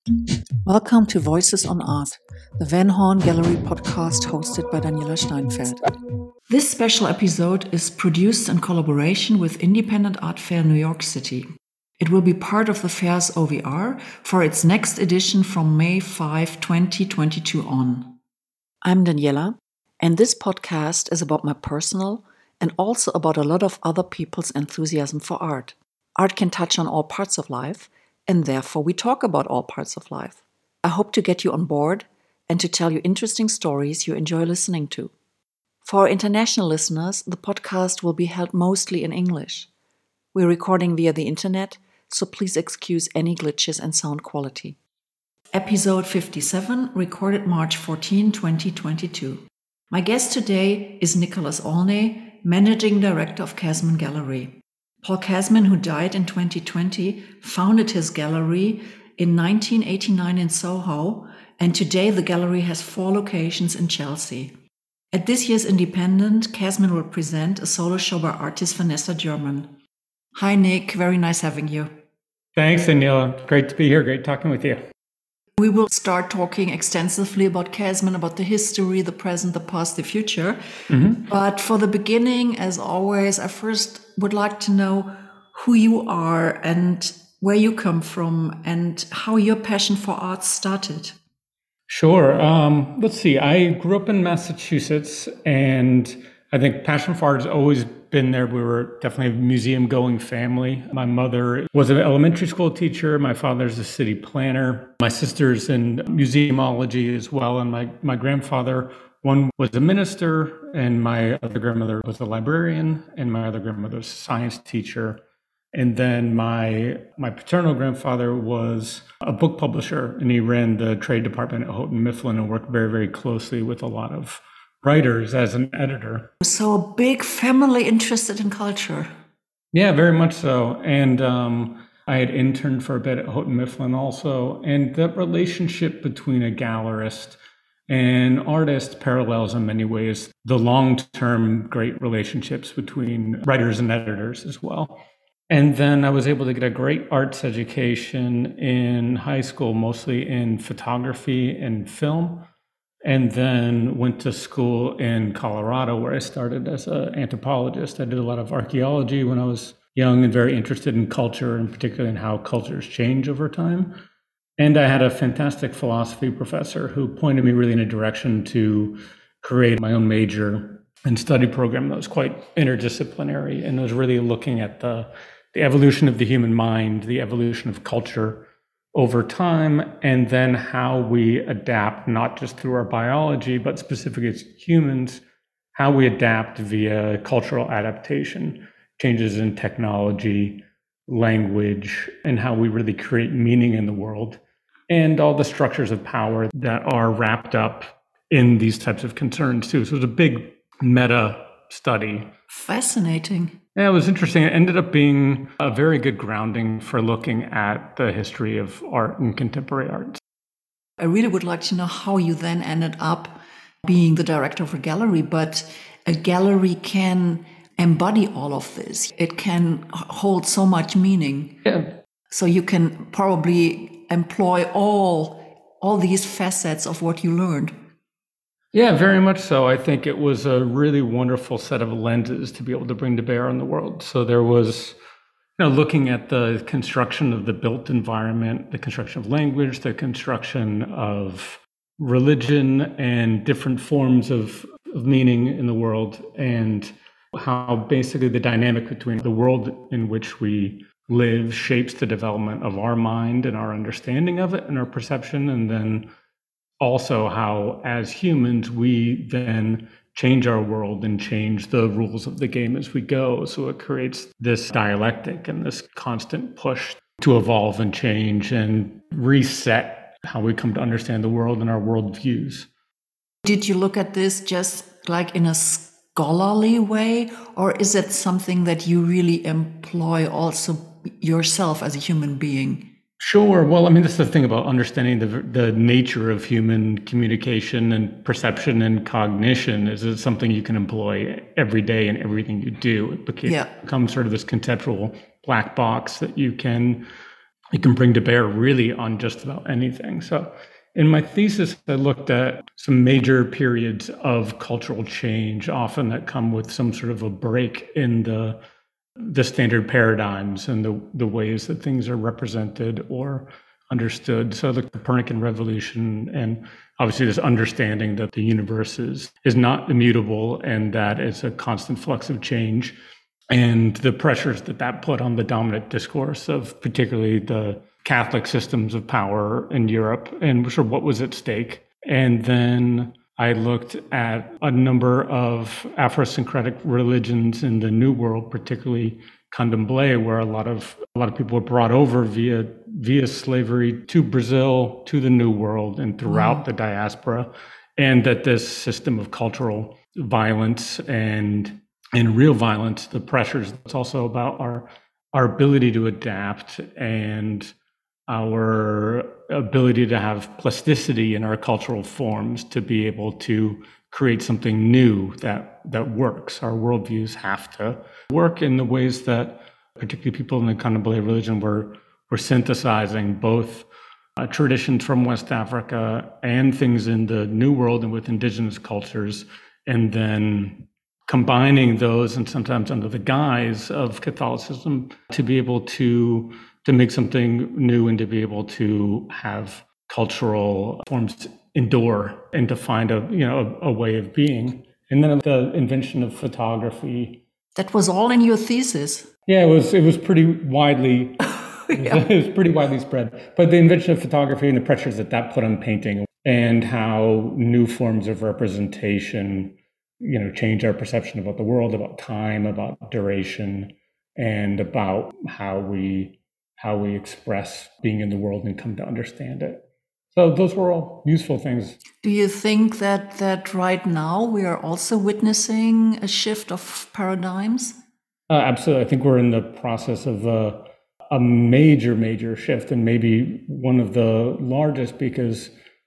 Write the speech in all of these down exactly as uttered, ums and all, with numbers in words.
Welcome to Voices on Art, the Van Horn Gallery podcast hosted by Daniela Steinfeld. This special episode is produced in collaboration with Independent Art Fair New York City. It will be part of the fair's O V R for its next edition from May fifth, twenty twenty-two on. I'm Daniela, and this podcast is about my personal and also about a lot of other people's enthusiasm for art. Art can touch on all parts of life, and therefore we talk about all parts of life. I hope to get you on board and to tell you interesting stories you enjoy listening to. For our international listeners, the podcast will be held mostly in English. We're recording via the internet, so please excuse any glitches and sound quality. Episode fifty-seven, recorded March fourteenth, twenty twenty-two. My guest today is Nicholas Olney, Managing Director of Casman Gallery. Paul Casman, who died in twenty twenty, founded his gallery in nineteen eighty-nine in Soho, and today the gallery has four locations in Chelsea. At this year's Independent, Casman will present a solo show by artist Vanessa German. Hi, Nick. Very nice having you. Thanks, Daniela. Great to be here. Great talking with you. We will start talking extensively about Casman, about the history, the present, the past, the future. Mm-hmm. But for the beginning, as always, I first would like to know who you are and where you come from and how your passion for art started. Sure. Um, let's see. I grew up in Massachusetts, and I think passion for art has always been there. We were definitely a museum-going family. My mother was an elementary school teacher. My father's a city planner. My sister's in museumology as well. And my, my grandfather, one was a minister, and my other grandmother was a librarian, and my other grandmother was a science teacher. And then my my paternal grandfather was a book publisher, and he ran the trade department at Houghton Mifflin and worked very, very closely with a lot of writers as an editor. So a big family interested in culture. Yeah, very much so. And um, I had interned for a bit at Houghton Mifflin also. And that relationship between a gallerist and artist parallels in many ways the long-term great relationships between writers and editors as well. And then I was able to get a great arts education in high school, mostly in photography and film. And then went to school in Colorado, where I started as an anthropologist. I did a lot of archaeology when I was young and very interested in culture, and particularly in how cultures change over time. And I had a fantastic philosophy professor who pointed me really in a direction to create my own major and study program that was quite interdisciplinary and was really looking at the, the evolution of the human mind, the evolution of culture over time, and then how we adapt, not just through our biology, but specifically as humans, how we adapt via cultural adaptation, changes in technology, language, and how we really create meaning in the world, and all the structures of power that are wrapped up in these types of concerns too. So it was a big meta study. Fascinating. Yeah, it was interesting. It ended up being a very good grounding for looking at the history of art and contemporary art. I really would like to know how you then ended up being the director of a gallery, but a gallery can embody all of this. It can hold so much meaning. Yeah. So you can probably employ all, all these facets of what you learned. Yeah, very much so. I think it was a really wonderful set of lenses to be able to bring to bear on the world. So there was, you know, looking at the construction of the built environment, the construction of language, the construction of religion and different forms of, of meaning in the world, and how basically the dynamic between the world in which we live shapes the development of our mind and our understanding of it and our perception, and then also how, as humans, we then change our world and change the rules of the game as we go. So it creates this dialectic and this constant push to evolve and change and reset how we come to understand the world and our worldviews. Did you look at this just like in a scholarly way, or is it something that you really employ also yourself as a human being? Sure. Well, I mean, that's the thing about understanding the the nature of human communication and perception and cognition is it's something you can employ every day in everything you do. It becomes, yeah. becomes sort of this conceptual black box that you can it can bring to bear really on just about anything. So in my thesis, I looked at some major periods of cultural change, often that come with some sort of a break in the the standard paradigms and the, the ways that things are represented or understood. So the Copernican revolution, and obviously this understanding that the universe is, is not immutable and that it's a constant flux of change, and the pressures that that put on the dominant discourse of particularly the Catholic systems of power in Europe and sort of what was at stake. And then I looked at a number of Afrosyncretic religions in the New World, particularly Candomblé, where a lot of a lot of people were brought over via via slavery to Brazil, to the New World, and throughout wow. the diaspora, and that this system of cultural violence and and real violence, the pressures, it's also about our our ability to adapt and our ability to have plasticity in our cultural forms to be able to create something new that that works. Our worldviews have to work in the ways that particularly people in the Candomblé religion were were synthesizing both uh, traditions from West Africa and things in the New World and with indigenous cultures, and then combining those, and sometimes under the guise of Catholicism, to be able to to make something new and to be able to have cultural forms endure and to find a you know a, a way of being. And then the invention of photography. That was all in your thesis. Yeah, it was it was pretty widely yeah. it, was, it was pretty widely spread. But the invention of photography and the pressures that that put on painting, and how new forms of representation, you know, change our perception about the world, about time, about duration, and about how we how we express being in the world and come to understand it. So those were all useful things. Do you think that that right now we are also witnessing a shift of paradigms? Uh, absolutely. I think we're in the process of a, a major, major shift, and maybe one of the largest, because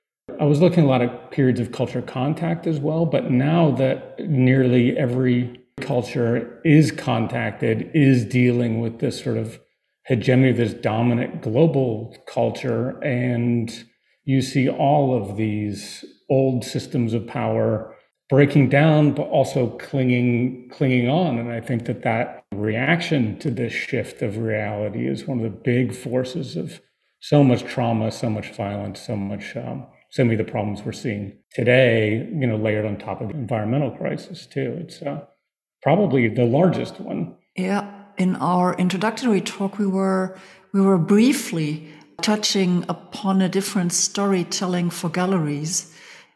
I was looking at a lot of periods of culture contact as well. But now that nearly every culture is contacted, is dealing with this sort of hegemony, this dominant global culture, and you see all of these old systems of power breaking down, but also clinging, clinging on. And I think that that reaction to this shift of reality is one of the big forces of so much trauma, so much violence, so much, um, so many of the problems we're seeing today, you know, layered on top of the environmental crisis too. It's uh, probably the largest one. Yeah. In our introductory talk, we were we were briefly touching upon a different storytelling for galleries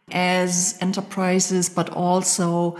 as enterprises, but also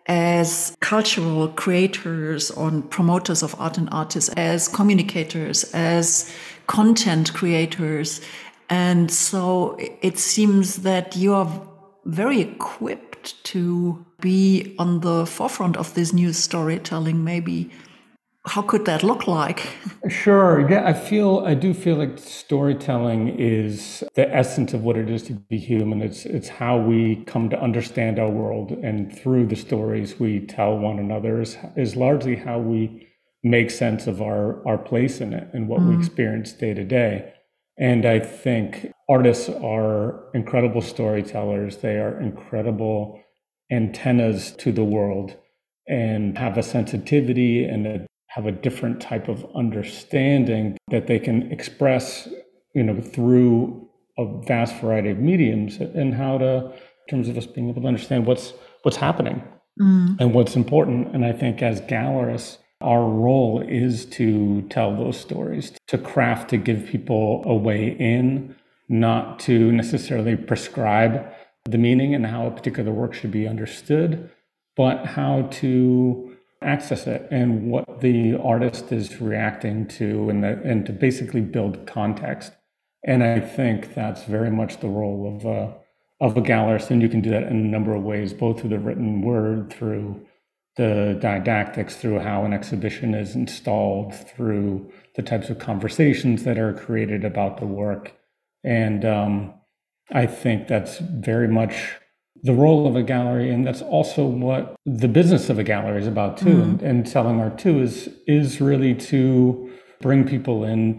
as cultural creators or promoters of art and artists, as communicators, as content creators. And so it seems that you are very equipped to be on the forefront of this new storytelling, maybe. How could that look like? Sure. Yeah, I feel I do feel like storytelling is the essence of what it is to be human. It's it's how we come to understand our world, and through the stories we tell one another is, is largely how we make sense of our, our place in it and what mm. we experience day to day. And I think artists are incredible storytellers. They are incredible antennas to the world and have a sensitivity and a have a different type of understanding that they can express, you know, through a vast variety of mediums, and how to, in terms of us being able to understand what's what's happening mm. and what's important. And I think as gallerists, our role is to tell those stories, to craft, to give people a way in, not to necessarily prescribe the meaning and how a particular work should be understood, but how to access it and what the artist is reacting to, and that, and to basically build context. And I think that's very much the role of a, of a gallerist. And you can do that in a number of ways, both through the written word, through the didactics, through how an exhibition is installed, through the types of conversations that are created about the work. And um, I think that's very much the role of a gallery, and that's also what the business of a gallery is about too. Mm-hmm. And, and selling art too is is really to bring people in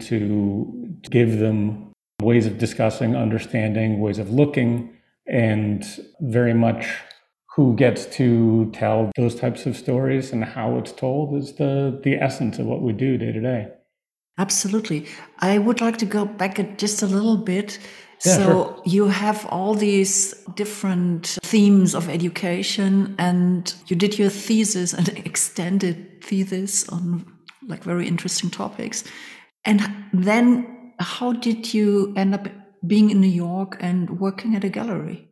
to give them ways of discussing, understanding, ways of looking, and very much who gets to tell those types of stories and how it's told is the, the essence of what we do day to day. Absolutely. I would like to go back just a little bit. Yeah, so sure. You have all these different themes of education, and you did your thesis, an extended thesis on like very interesting topics. And then how did you end up being in New York and working at a gallery?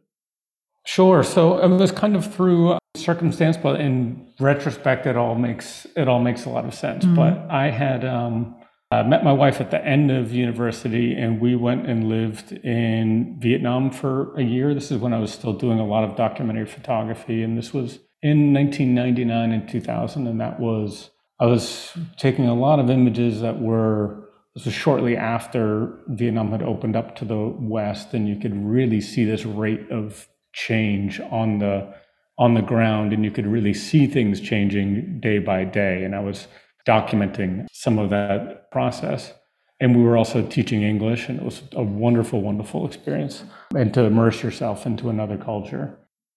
Sure. So it was kind of through circumstance, but in retrospect, it all makes it all makes a lot of sense. Mm-hmm. But I had um, uh, met my wife at the end of university, and we went and lived in Vietnam for a year. This is when I was still doing a lot of documentary photography, and this was in nineteen ninety-nine and two thousand. And that was I was taking a lot of images that were. This was shortly after Vietnam had opened up to the West, and you could really see this rate of change on the on the ground, and you could really see things changing day by day. And I was documenting some of that process. And we were also teaching English, and it was a wonderful, wonderful experience. And to immerse yourself into another culture.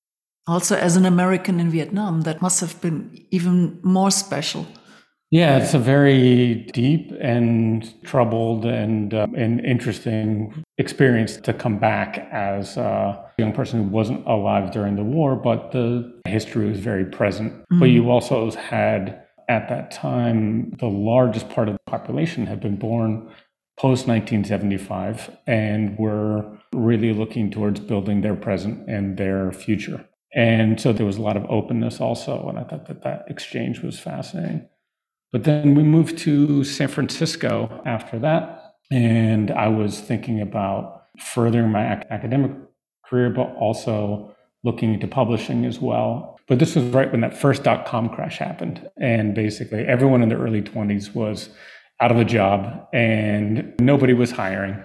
Also, as an American in Vietnam, that must have been even more special. Yeah, it's a very deep and troubled and uh, and interesting experience to come back as a young person who wasn't alive during the war, but the history was very present. Mm-hmm. But you also had, at that time, the largest part of the population had been born post nineteen seventy-five and were really looking towards building their present and their future. And so there was a lot of openness also, and I thought that that exchange was fascinating. But then we moved to San Francisco after that, and I was thinking about furthering my ac- academic career, but also looking into publishing as well. But this was right when that first dot-com crash happened, and basically everyone in the early twenties was out of a job, and nobody was hiring.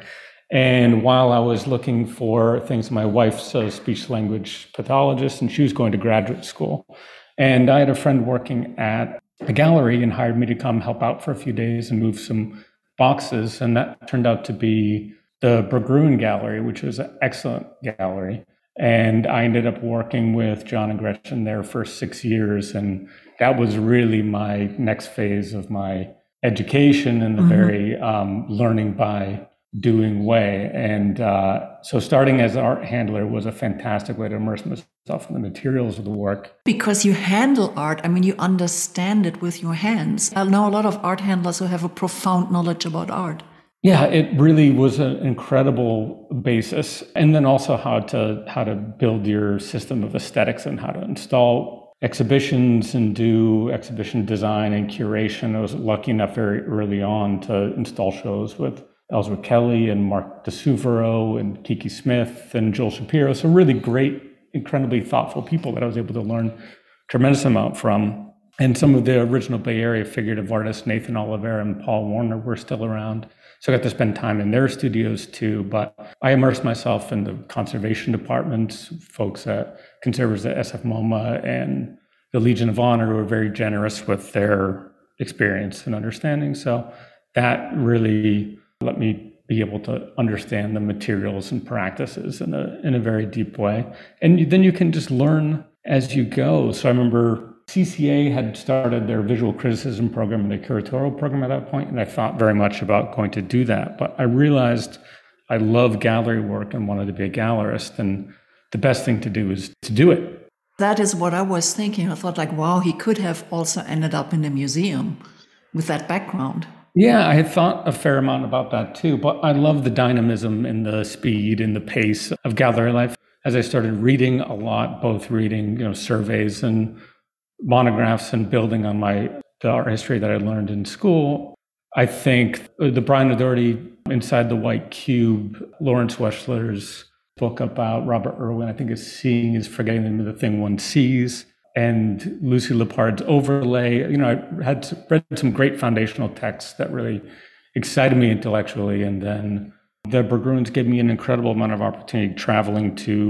And while I was looking for things, my wife's a speech-language pathologist, and she was going to graduate school. And I had a friend working at a gallery and hired me to come help out for a few days and move some boxes. And that turned out to be the Berggruen Gallery, which was an excellent gallery. And I ended up working with John and Gretchen there for six years. And that was really my next phase of my education in the mm-hmm. very um, learning by doing way. And uh, so starting as an art handler was a fantastic way to immerse myself in the materials of the work. Because you handle art, I mean, you understand it with your hands. I know a lot of art handlers who have a profound knowledge about art. Yeah, it really was an incredible basis. And then also how to how to build your system of aesthetics and how to install exhibitions and do exhibition design and curation. I was lucky enough very early on to install shows with Ellsworth Kelly and Mark DeSuvero and Kiki Smith and Joel Shapiro. So really great, incredibly thoughtful people that I was able to learn a tremendous amount from. And some of the original Bay Area figurative artists, Nathan Oliveira and Paul Warner, were still around. So I got to spend time in their studios too. But I immersed myself in the conservation departments, folks at conservators at S F MoMA and the Legion of Honor, who were very generous with their experience and understanding. So that really let me be able to understand the materials and practices in a in a very deep way. And you, then you can just learn as you go. So I remember C C A had started their visual criticism program and their curatorial program at that point, and I thought very much about going to do that. But I realized I love gallery work and wanted to be a gallerist, and the best thing to do is to do it. That is what I was thinking. I thought like, wow, he could have also ended up in a museum with that background. Yeah, I had thought a fair amount about that too, but I love the dynamism and the speed and the pace of gallery life. As I started reading a lot, both reading, you know, surveys and monographs and building on my the art history that I learned in school, I think the Brian O'Doherty Inside the White Cube, Lawrence Weschler's book about Robert Irwin, I think is Seeing is Forgetting the Thing One Sees, and Lucy Lepard's Overlay. You know, I had read some great foundational texts that really excited me intellectually. And then the Berggruens gave me an incredible amount of opportunity traveling to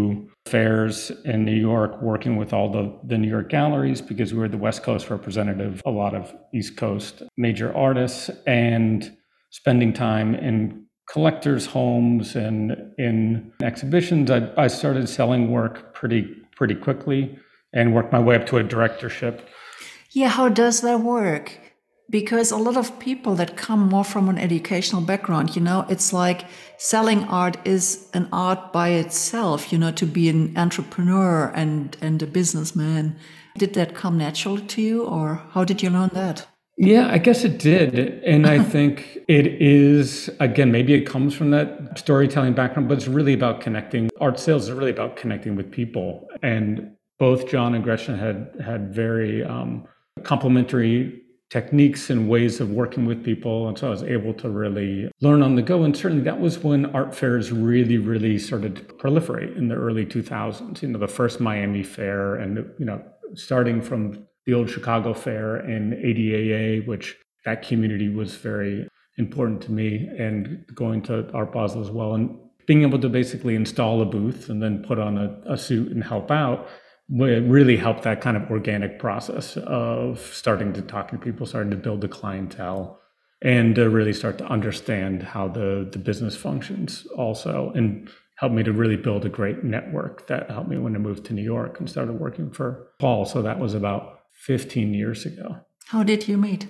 fairs in New York, working with all the, the New York galleries because we were the West Coast representative, a lot of East Coast major artists, and spending time in collectors' homes and in exhibitions. I, I started selling work pretty pretty quickly and worked my way up to a directorship. Yeah, how does that work? Because a lot of people that come more from an educational background, you know, it's like selling art is an art by itself, you know, to be an entrepreneur and, and a businessman. Did that come naturally to you, or how did you learn that? Yeah, I guess it did. And I think it is, again, maybe it comes from that storytelling background, but it's really about connecting. Art sales is really about connecting with people. And both John and Gretchen had, had very um, complementary techniques and ways of working with people. And so I was able to really learn on the go. And certainly that was when art fairs really, really started to proliferate in the early two thousands. You know, the first Miami Fair and, you know, starting from the old Chicago Fair and A D A A, which that community was very important to me, and going to Art Basel as well. And being able to basically install a booth and then put on a, a suit and help out, it really helped that kind of organic process of starting to talk to people, starting to build a clientele, and to really start to understand how the, the business functions also, and helped me to really build a great network that helped me when I moved to New York and started working for Paul. So that was about fifteen years ago. How did you meet?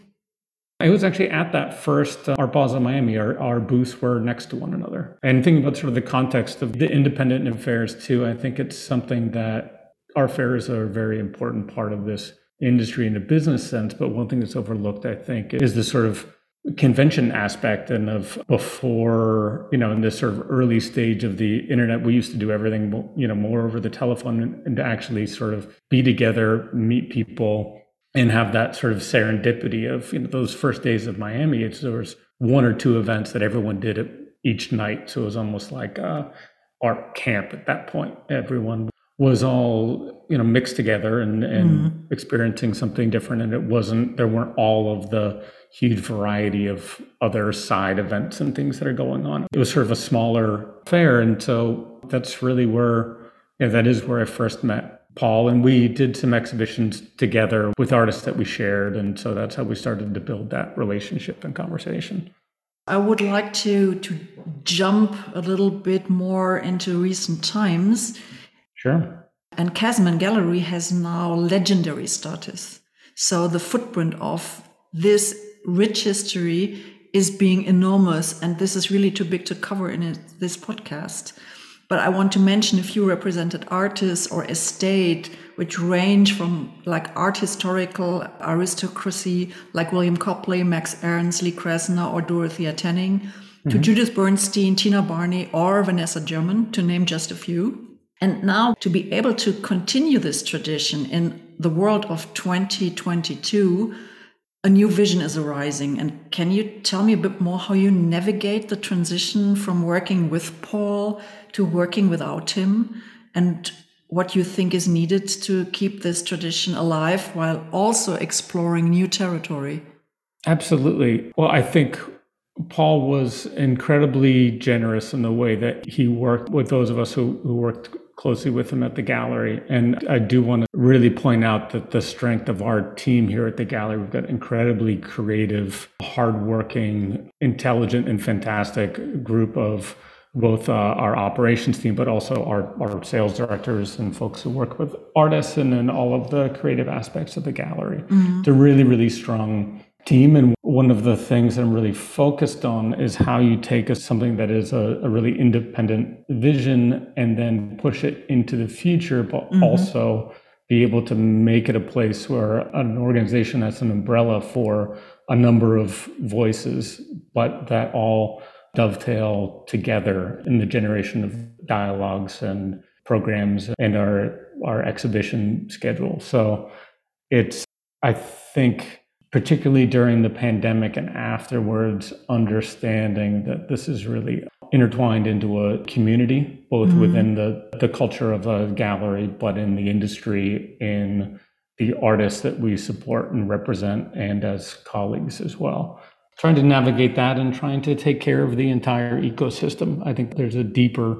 I was actually at that first uh, Art Basel Miami. Our, our booths were next to one another. And thinking about sort of the context of the independent fairs too, I think it's something that our fairs are a very important part of this industry in a business sense. But one thing that's overlooked, I think, is the sort of convention aspect. And of before, you know, in this sort of early stage of the internet, we used to do everything, you know, more over the telephone, and, and to actually sort of be together, meet people, and have that sort of serendipity of, you know, those first days of Miami. It's, there was one or two events that everyone did it each night. So it was almost like a art camp at that point. Everyone was all, you know, mixed together and, and mm. experiencing something different. And it wasn't, there weren't all of the huge variety of other side events and things that are going on. It was sort of a smaller fair. And so that's really where, you know, that is where I first met Paul. And we did some exhibitions together with artists that we shared. And so that's how we started to build that relationship and conversation. I would like to, to jump a little bit more into recent times. Sure. And Casman Gallery has now legendary status. So the footprint of this rich history is being enormous. And this is really too big to cover in this podcast. But I want to mention a few represented artists or estate, which range from like art historical aristocracy, like William Copley, Max Ernst, Lee Krasner, or Dorothea Tanning, mm-hmm. to Judith Bernstein, Tina Barney, or Vanessa German, to name just a few. And now to be able to continue this tradition in the world of twenty twenty-two, a new vision is arising. And can you tell me a bit more how you navigate the transition from working with Paul to working without him, and what you think is needed to keep this tradition alive while also exploring new territory? Absolutely. Well, I think Paul was incredibly generous in the way that he worked with those of us who, who worked closely with him at the gallery. And I do want to really point out that the strength of our team here at the gallery, we've got incredibly creative, hardworking, intelligent, and fantastic group of both uh, our operations team, but also our, our sales directors and folks who work with artists and then all of the creative aspects of the gallery. Mm-hmm. It's a really, really strong team. And one of the things I'm really focused on is how you take a, something that is a, a really independent vision and then push it into the future, but mm-hmm. also be able to make it a place where an organization that's an umbrella for a number of voices, but that all dovetail together in the generation of dialogues and programs and our, our exhibition schedule. So it's, I think, particularly during the pandemic and afterwards, understanding that this is really intertwined into a community, both mm-hmm. within the, the culture of a gallery, but in the industry, in the artists that we support and represent, and as colleagues as well. Trying to navigate that and trying to take care of the entire ecosystem. I think there's a deeper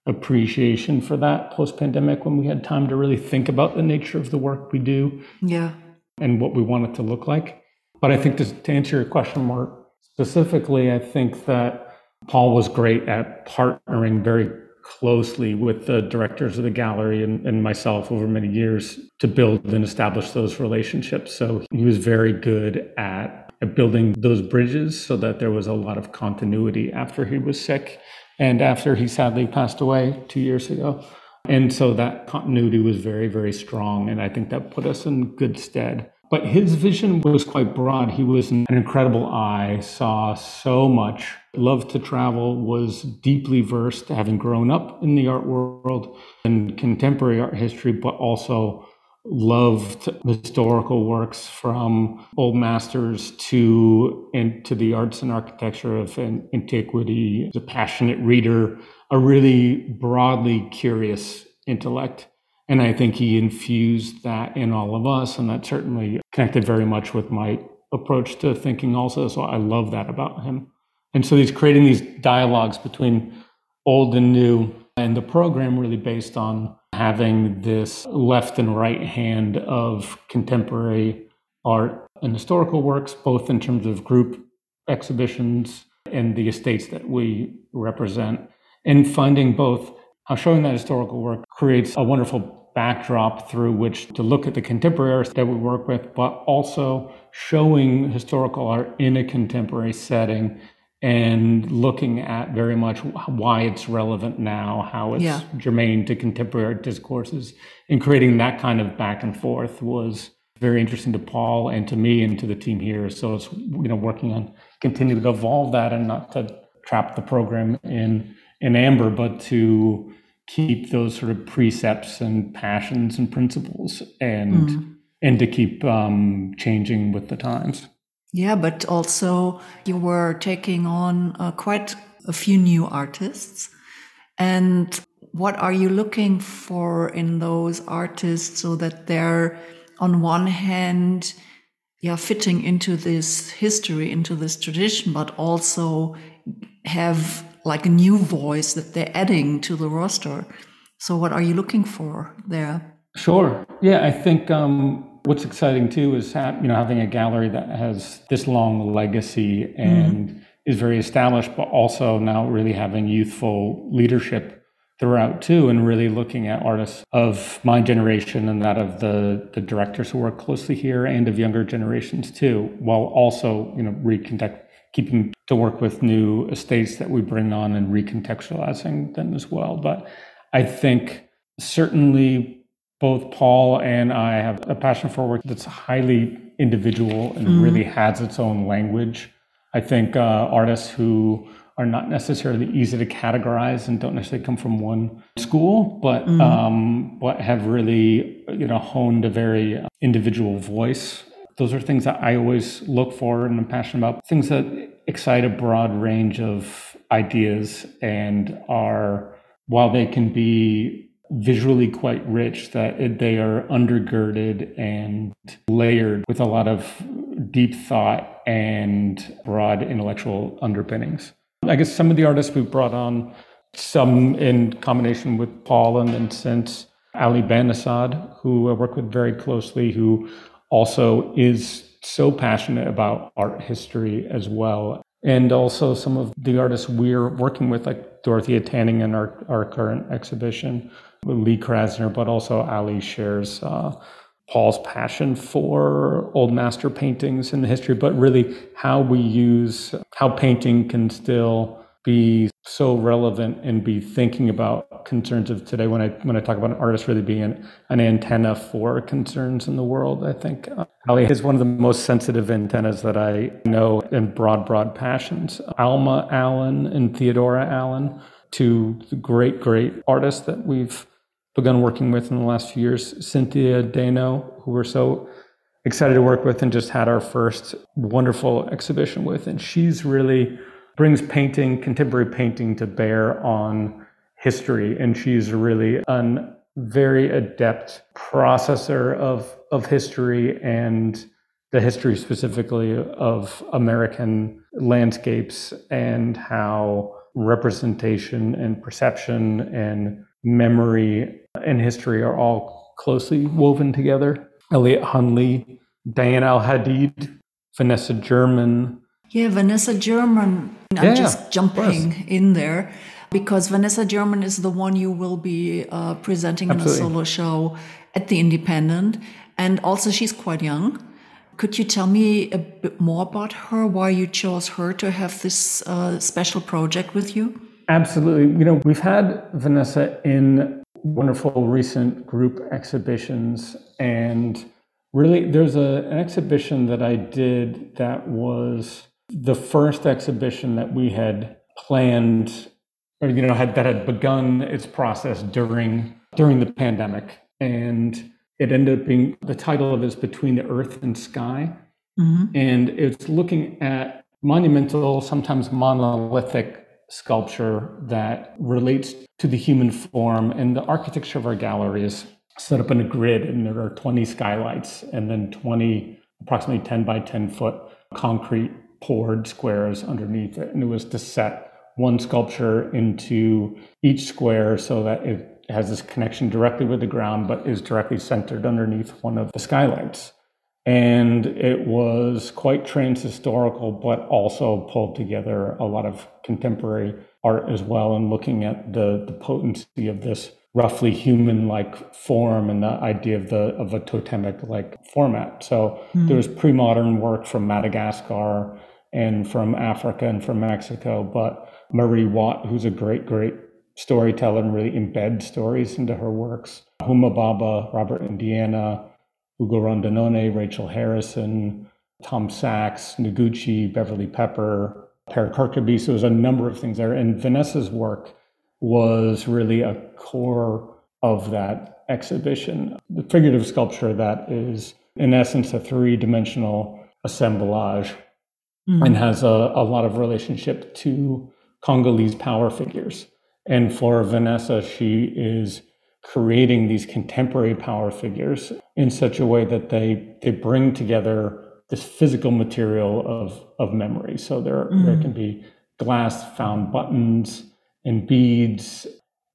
appreciation for that post-pandemic when we had time to really think about the nature of the work we do. Yeah. And what we want it to look like. But I think to, to answer your question more specifically, I think that Paul was great at partnering very closely with the directors of the gallery and, and myself over many years to build and establish those relationships. So he was very good at, at building those bridges so that there was a lot of continuity after he was sick and after he sadly passed away two years ago. And so that continuity was very, very strong. And I think that put us in good stead. But his vision was quite broad. He was an incredible eye, saw so much, loved to travel, was deeply versed, having grown up in the art world and contemporary art history, but also loved historical works from old masters to into the arts and architecture of antiquity. He's a passionate reader, a really broadly curious intellect. And I think he infused that in all of us, and that certainly connected very much with my approach to thinking also. So I love that about him. And so he's creating these dialogues between old and new, and the program really based on having this left and right hand of contemporary art and historical works, both in terms of group exhibitions and the estates that we represent, and finding both how showing that historical work creates a wonderful backdrop through which to look at the contemporary artists that we work with, but also showing historical art in a contemporary setting and looking at very much why it's relevant now, how it's yeah. germane to contemporary art discourses, and creating that kind of back and forth was very interesting to Paul and to me and to the team here. So it's, you know, working on continuing to evolve that and not to trap the program in in amber, but to keep those sort of precepts and passions and principles and mm. and to keep um, changing with the times. Yeah, but also you were taking on uh, quite a few new artists. And what are you looking for in those artists so that they're, on one hand, yeah, fitting into this history, into this tradition, but also have like a new voice that they're adding to the roster? So what are you looking for there? Sure. Yeah, I think um, what's exciting too is ha- you know having a gallery that has this long legacy and mm-hmm. is very established, but also now really having youthful leadership throughout too, and really looking at artists of my generation and that of the, the directors who work closely here and of younger generations too, while also, you know, recontact, keeping to work with new estates that we bring on and recontextualizing them as well. But I think certainly both Paul and I have a passion for work that's highly individual and mm. really has its own language. I think uh, artists who are not necessarily easy to categorize and don't necessarily come from one school, but mm. um, but have really, you know, honed a very individual voice. Those are things that I always look for and I'm passionate about. Things that excite a broad range of ideas and are, while they can be visually quite rich, that it, they are undergirded and layered with a lot of deep thought and broad intellectual underpinnings. I guess some of the artists we've brought on, some in combination with Paul, and then since Ali Banasad, who I work with very closely, who also is so passionate about art history as well. And also some of the artists we're working with, like Dorothea Tanning in our, our current exhibition, Lee Krasner, but also Ali shares uh, Paul's passion for old master paintings and the history, but really how we use, how painting can still be so relevant and be thinking about concerns of today. When I when I talk about an artist really being an, an antenna for concerns in the world, I think uh, Ali is one of the most sensitive antennas that I know, and broad, broad passions. Alma Allen and Theodora Allen, two great, great artists that we've begun working with in the last few years. Cynthia Dano, who we're so excited to work with and just had our first wonderful exhibition with. And she's really brings painting, contemporary painting, to bear on history. And she's really a very adept processor of, of history and the history specifically of American landscapes and how representation and perception and memory and history are all closely woven together. Elliot Hunley, Diane Al-Hadid, Vanessa German. Yeah, Vanessa German. I'm yeah, just jumping in there because Vanessa German is the one you will be uh, presenting Absolutely. in a solo show at the Independent. And also she's quite young. Could you tell me a bit more about her, why you chose her to have this uh, special project with you? Absolutely. You know, we've had Vanessa in wonderful recent group exhibitions, and really there's a, an exhibition that I did that was the first exhibition that we had planned, or, you know, had that had begun its process during during the pandemic. And it ended up being, the title of it is Between the Earth and Sky. Mm-hmm. And it's looking at monumental, sometimes monolithic sculpture that relates to the human form. And the architecture of our gallery is set up in a grid, and there are twenty skylights and then twenty, approximately ten by ten foot concrete poured squares underneath it. And it was to set one sculpture into each square so that it has this connection directly with the ground, but is directly centered underneath one of the skylights. And it was quite trans-historical, but also pulled together a lot of contemporary art as well, and looking at the, the potency of this roughly human-like form and the idea of the of a totemic-like format. So mm. there was pre-modern work from Madagascar and from Africa and from Mexico, but Marie Watt, who's a great, great storyteller and really embed stories into her works. Huma Baba, Robert Indiana, Ugo Rondinone, Rachel Harrison, Tom Sachs, Noguchi, Beverly Pepper, Per Kirkeby. So there's a number of things there. And Vanessa's work was really a core of that exhibition. The figurative sculpture that is, in essence, a three-dimensional assemblage mm-hmm. and has a, a lot of relationship to Congolese power figures. And for Vanessa, she is creating these contemporary power figures in such a way that they they bring together this physical material of, of memory. So there, mm. there can be glass found buttons and beads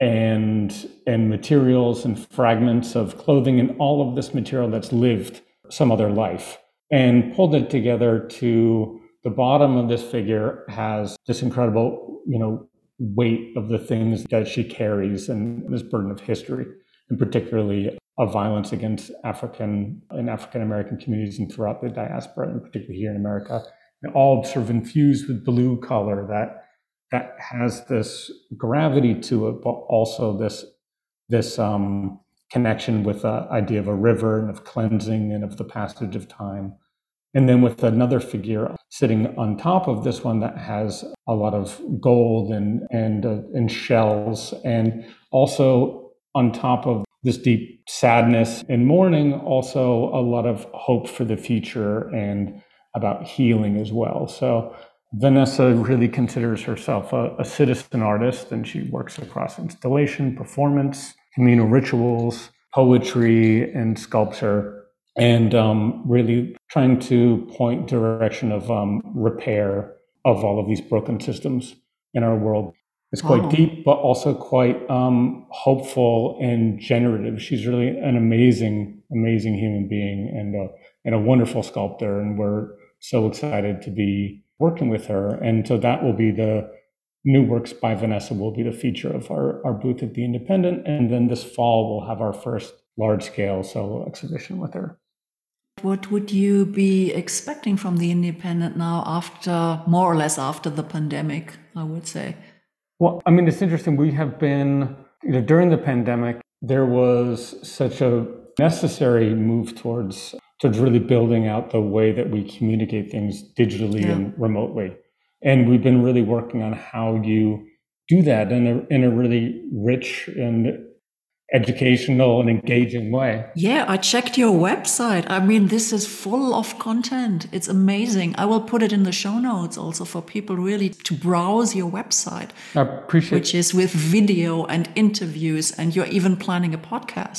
and, and materials and fragments of clothing and all of this material that's lived some other life, and pulled it together to the bottom of this figure has this incredible, you know, weight of the things that she carries and this burden of history, and particularly of violence against African and African American communities and throughout the diaspora, and particularly here in America, and all sort of infused with blue color that that has this gravity to it, but also this this um, connection with the idea of a river and of cleansing and of the passage of time. And then with another figure sitting on top of this one that has a lot of gold and and uh, and shells, and also on top of this deep sadness and mourning, also a lot of hope for the future and about healing as well. So Vanessa really considers herself a, a citizen artist, and she works across installation, performance, communal rituals, poetry, and sculpture. And um, really trying to point direction of um, repair of all of these broken systems in our world. It's quite wow. deep, but also quite um, hopeful and generative. She's really an amazing, amazing human being and a, and a wonderful sculptor. And we're so excited to be working with her. And so that will be the new works by Vanessa will be the feature of our, our booth at the Independent. And then this fall, we'll have our first large-scale solo exhibition with her. What would you be expecting from the Independent now after, more or less after the pandemic, I would say? Well, I mean, it's interesting. We have been, you know, during the pandemic, there was such a necessary move towards, towards really building out the way that we communicate things digitally yeah. and remotely. And we've been really working on how you do that in a, in a really rich and educational and engaging way. Yeah, I checked your website. I mean, this is full of content. It's amazing. I will put it in the show notes also for people really to browse your website. I appreciate Which is with video and interviews, and you're even planning a podcast.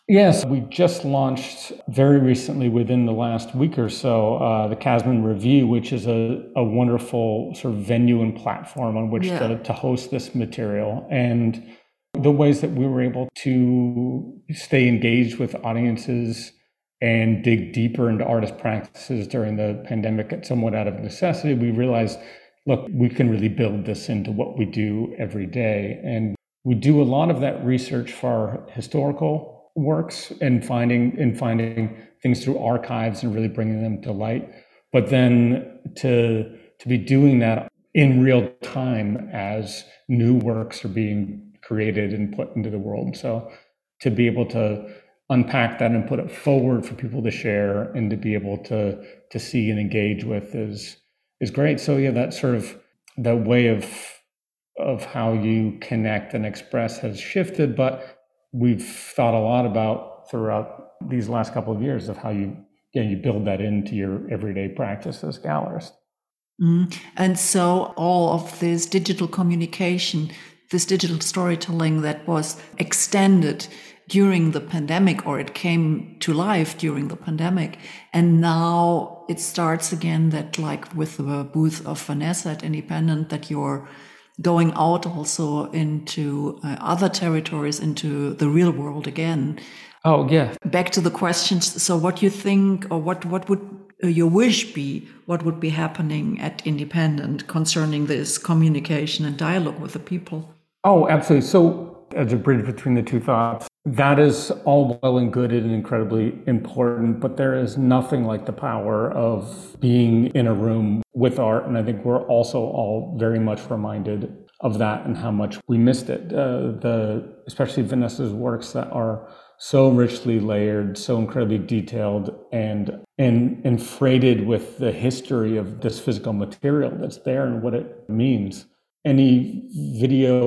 Yes, we just launched very recently within the last week or so, uh, the Kasman Review, which is a, a wonderful sort of venue and platform on which yeah. to, to host this material. And the ways that we were able to stay engaged with audiences and dig deeper into artist practices during the pandemic, somewhat out of necessity, we realized, look, we can really build this into what we do every day. And we do a lot of that research for our historical works and finding and finding things through archives and really bringing them to light. But then to to be doing that in real time as new works are being created and put into the world. So to be able to unpack that and put it forward for people to share and to be able to to see and engage with is is great. So yeah, that sort of the way of of how you connect and express has shifted, but we've thought a lot about throughout these last couple of years of how you you, know, you build that into your everyday practice as gallerist. Mm. And so all of this digital communication, this digital storytelling that was extended during the pandemic, or it came to life during the pandemic, and now it starts again, that like with the booth of Vanessa at Independent, that you're going out also into uh, other territories, into the real world again. Oh, yeah. Back to the questions. So what you think, or what, what would your wish be, what would be happening at Independent concerning this communication and dialogue with the people? Oh, absolutely. So as a bridge between the two thoughts, that is all well and good and incredibly important, but there is nothing like the power of being in a room with art. And I think we're also all very much reminded of that and how much we missed it. Uh, the especially Vanessa's works that are so richly layered, so incredibly detailed, and and and freighted with the history of this physical material that's there and what it means. Any video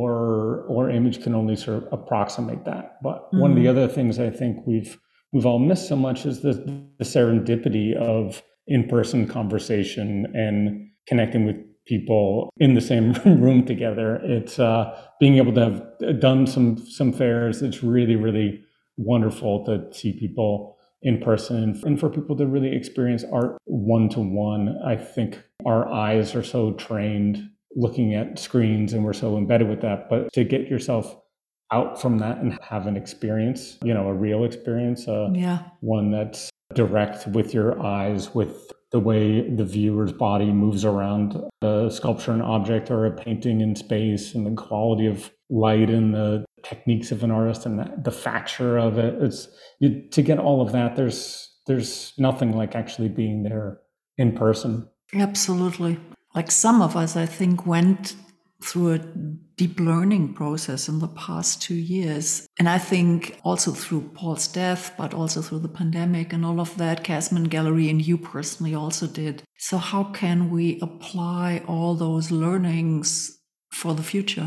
or or image can only sort of approximate that. But mm-hmm. one of the other things I think we've we've all missed so much is the, the serendipity of in-person conversation and connecting with people in the same room together. It's uh, being able to have done some some fairs. It's really, really wonderful to see people in person and for people to really experience art one-to-one. I think our eyes are so trained looking at screens and we're so embedded with that, but to get yourself out from that and have an experience, you know, a real experience, uh, yeah. one that's direct with your eyes, with the way the viewer's body moves around a sculpture, an object, or a painting in space, and the quality of light and the techniques of an artist and the, the facture of it. It's you, to get all of that. There's there's nothing like actually being there in person. Absolutely. Like some of us, I think, went through a deep learning process in the past two years. And I think also through Paul's death, but also through the pandemic and all of that, Kasman Gallery and you personally also did. So how can we apply all those learnings for the future?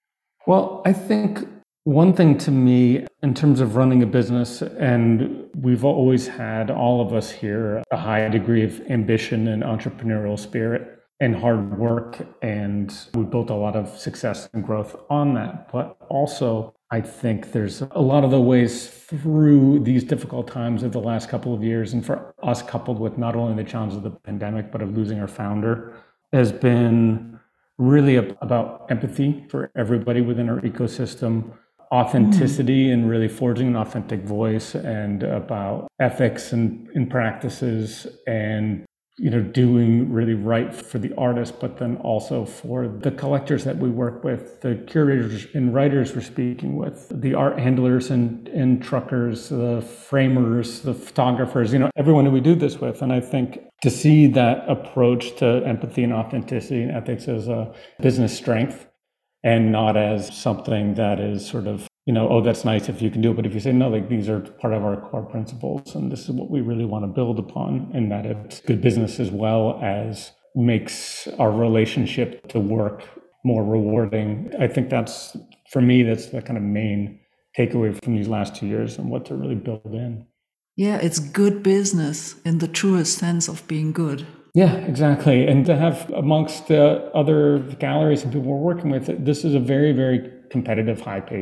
Well, I think one thing to me in terms of running a business, and we've always had, all of us here, a high degree of ambition and entrepreneurial spirit and hard work, and we built a lot of success and growth on that. But also, I think there's a lot of the ways through these difficult times of the last couple of years, and for us, coupled with not only the challenge of the pandemic, but of losing our founder, has been really about empathy for everybody within our ecosystem, authenticity mm. and really forging an authentic voice, and about ethics and in practices, and you know, doing really right for the artist, but then also for the collectors that we work with, the curators and writers we're speaking with, the art handlers and, and truckers, the framers, the photographers, you know, everyone who we do this with. And I think to see that approach to empathy and authenticity and ethics as a business strength and not as something that is sort of, you know, oh, that's nice if you can do it. But if you say, no, like these are part of our core principles and this is what we really want to build upon, and that it's good business as well as makes our relationship to work more rewarding. I think that's, for me, that's the kind of main takeaway from these last two years and what to really build in. Yeah, it's good business in the truest sense of being good. Yeah, exactly. And to have amongst the other galleries and people we're working with, this is a very, very competitive, high-paced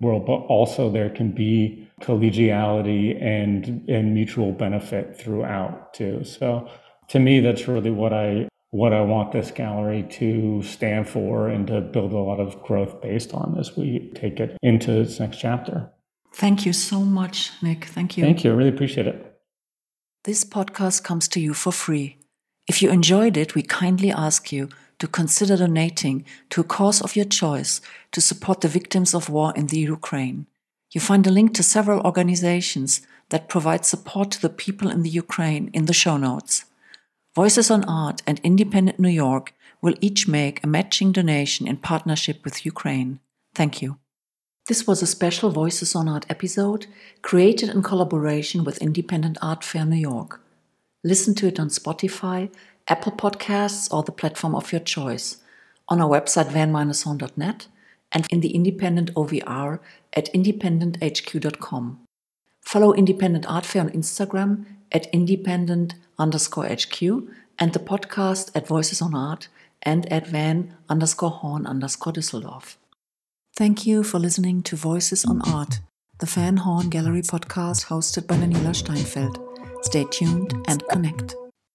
world, but also there can be collegiality and, and mutual benefit throughout too. So to me, that's really what I what I want this gallery to stand for and to build a lot of growth based on as we take it into its next chapter. Thank you so much, Nick. Thank you. Thank you. I really appreciate it. This podcast comes to you for free. If you enjoyed it, we kindly ask you to consider donating to a cause of your choice to support the victims of war in the Ukraine. You find a link to several organizations that provide support to the people in the Ukraine in the show notes. Voices on Art and Independent New York will each make a matching donation in partnership with Ukraine. Thank you. This was a special Voices on Art episode created in collaboration with Independent Art Fair New York. Listen to it on Spotify, Apple Podcasts, or the platform of your choice, on our website van dash horn dot net and in the Independent O V R at independent h q dot com. Follow Independent Art Fair on Instagram at independent underscore HQ and the podcast at Voices on Art and at van underscore horn underscore Düsseldorf. Thank you for listening to Voices on Art, the Van Horn Gallery podcast hosted by Daniela Steinfeld. Stay tuned and connect.